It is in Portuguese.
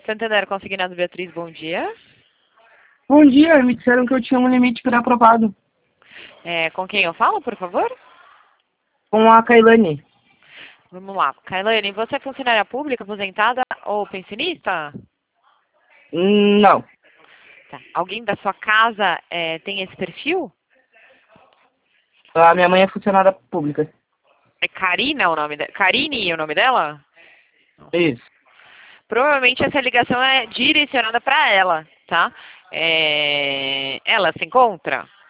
Santander Consignado Beatriz, bom dia. Bom dia, me disseram que eu tinha um limite pré-aprovado. Com quem eu falo, por favor? Com a Kailane. Vamos lá. Kailane, você é funcionária pública, aposentada ou pensionista? Não. Tá. Alguém da sua casa tem esse perfil? A minha mãe é funcionária pública. É Karina o nome dela? Karine é o nome dela? Isso. Provavelmente essa ligação é direcionada para ela, tá? Ela se encontra?